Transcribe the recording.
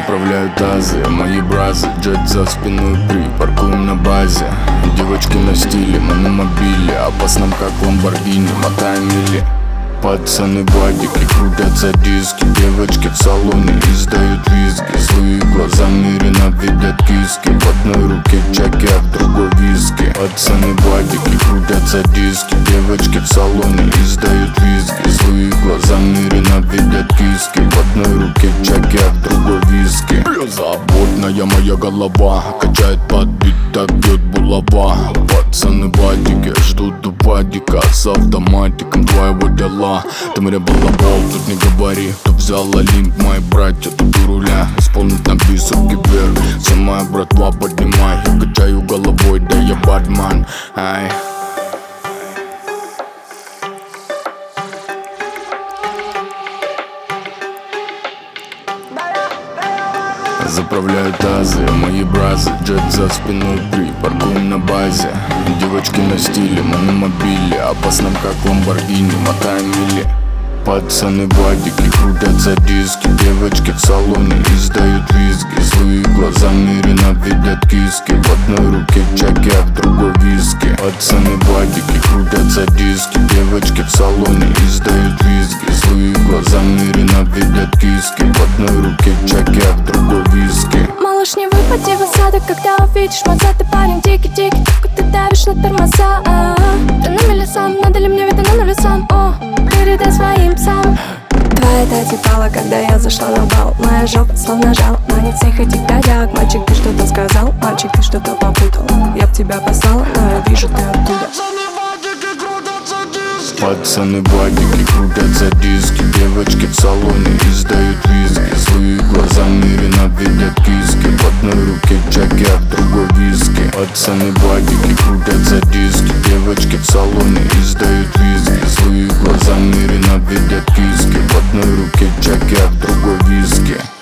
Заправляю тазы, мои бразы, джет за спиной, припаркуем на базе. Девочки на стиле, мы на мобиле, опасном как ламборгини, мотаем мили. Пацаны в адике, крутятся диски, девочки в салоне издают визги. Злые глаза меренно видят киски, в одной руке чаки, а в другой виски. Пацаны в адике, крутятся диски, девочки в салоне издают визги. Злые глаза меренно видят киски, в одной руке чаки, а в другой виски. Заботная моя голова качает под бит, так бьет булава. Пацаны в адике ждут до падика с автоматиком твоего дела. Ты мне балабол, тут не говори, кто взял Олимп, мои братья тут у руля. Исполнить на бисовке вверх, вся моя братва поднимай. Я качаю головой, да я Батман, ай. Заправляю тазы, мои бразы, джет за спиной, припаркуем на базе. Девочки на стиле, мы на мобиле, опасном как ламборгини, мотаем мили. Пацаны в адике, крутятся диски, девочки в салоне издают визги. Злые глаза меренно видят киски, в одной руке чаки, а в другой виски. Пацаны в адике, крутятся диски, девочки в салоне издают визги. Злые глаза меренно видят киски, в одной руке чаки, а в другой виски. Малыш, не выпади в осадок, когда увидишь маза. Ты парень дикий-дикий, только ты давишь на тормоза. Ты на мели сам, надо ли мне видно на весам? О, передай своим псам. Твоя тати пала, когда я зашла на бал. Моя жопа словно жал, но не всех этих бродяг. Мальчик, ты что-то сказал, мальчик, ты что-то попутал. Я б тебя послала, но я вижу, ты оттуда. Пацаны в адике, крутятся диски, девочки в салоне издают визги. Злые глаза меренно видят киски, в одной руке чаки, а в другой виски. Пацаны в адике, крутятся диски, девочки в салоне издают визги. Злые глаза меренно видят киски, в одной руке чаки, а в другой виски.